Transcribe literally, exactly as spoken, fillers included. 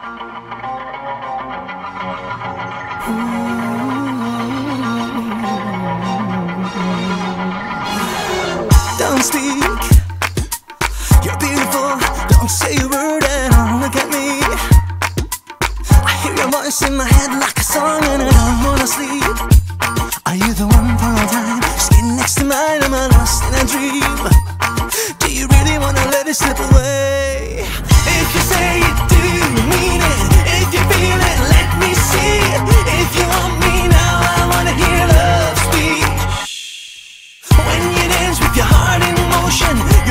Don't speak, you're beautiful, don't say a word and don't look at me. I hear your voice in my head like a song and I don't wanna sleep. Are you the one for all time? Skin next to mine, am I lost in a dream? Do you really wanna let it slip away? If you say it, do you mean it? If you feel it, let me see it. If you want me now, I wanna hear love speak. When you dance with your heart in motion,